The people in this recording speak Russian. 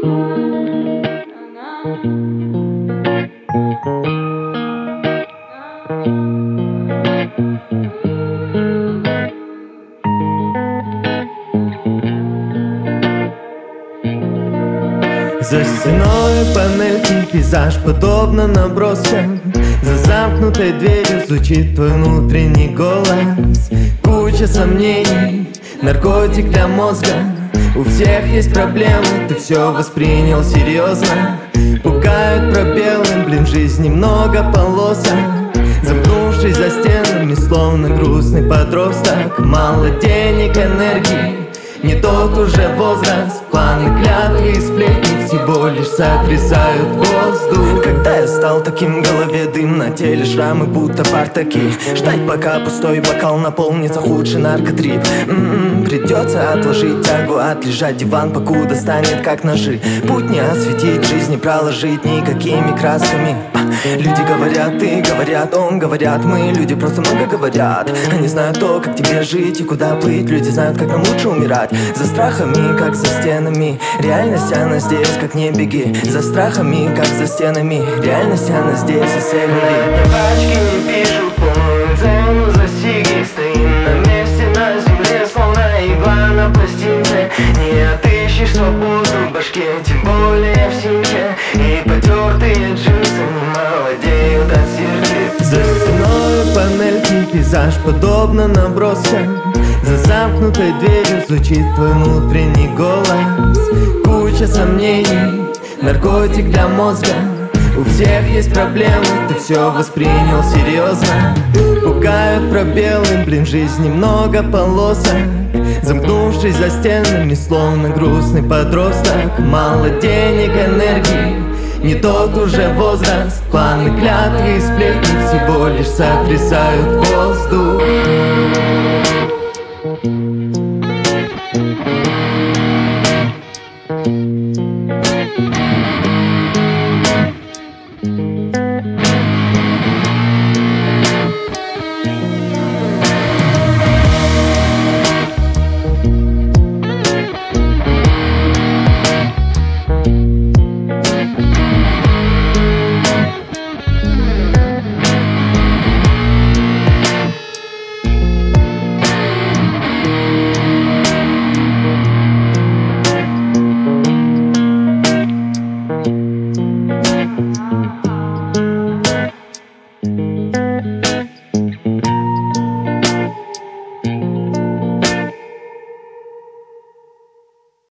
За стеной панельки, пейзаж подобно наброскам. За замкнутой дверью звучит твой внутренний голос. Куча сомнений, наркотик для мозга. У всех есть проблемы, ты все воспринял серьезно. Пугают пробелы, блин, в жизни много полосок. Замкнувшись за стенами, словно грустный подросток. Мало денег, энергии, не тот уже возраст. Планы, клятвы и сплетни всего лишь сотрясают воздух. Когда я стал таким, в голове дым, на теле шрамы, будто партаки. Ждать, пока пустой бокал наполнится, худший наркотрип. Придется отложить тягу, отлежать диван, покуда станет как ножи. Путь не осветить, жизни проложить никакими красками. Люди говорят, ты, говорят, он, говорят мы. Люди просто много говорят. Они знают то, как тебе жить и куда плыть. Люди знают, как нам лучше умирать. За страхами, как за стенами. Реальность, она здесь, как не беги. За страхами, как за стенами. Реальность, она здесь, и сильная. Пачки не пишут полную цену за сиги. Стоим на месте, на земле, словно игла на пластинке. Не отыщешь свободу в башке, тем более в семье. И потертые джинсы не молодеют от сердца. За стеной панельки, пейзаж подобно наброскам. За замкнутой дверью звучит твой внутренний голос. Куча сомнений, наркотик для мозга. У всех есть проблемы, ты все воспринял серьезно. Пугают пробелы, блин, в жизни много полосок. Замкнувшись за стенами, словно грустный подросток. Мало денег, энергии, не тот уже возраст. Планы, клятвы и сплетни всего лишь сотрясают воздух.